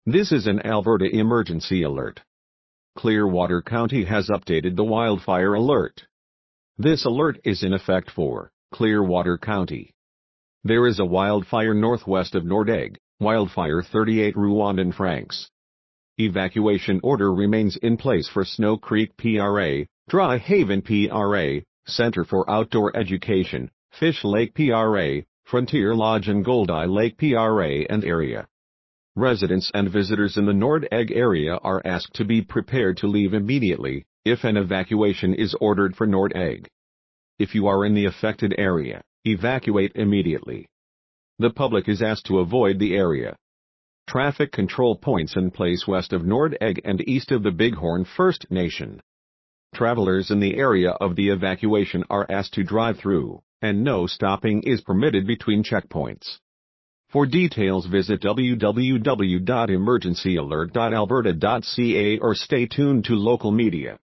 This is an Alberta emergency alert. Clearwater County has updated the wildfire alert. This alert is in effect for Clearwater County. There is a wildfire northwest of Nordegg, Wildfire 38 Rouandin Franks. Evacuation order remains in place for Snow Creek PRA, Dry Haven PRA, Center for Outdoor Education, Fish Lake PRA, Frontier Lodge and Goldeye Lake PRA and area. Residents and visitors in the Nordegg area are asked to be prepared to leave immediately, if an evacuation is ordered for Nordegg. If you are in the affected area, evacuate immediately. The public is asked to avoid the area. Traffic control points in place west of Nordegg and east of the Bighorn First Nation. Travelers in the area of the evacuation are asked to drive through, and no stopping is permitted between checkpoints. For details visit www.emergencyalert.alberta.ca or stay tuned to local media.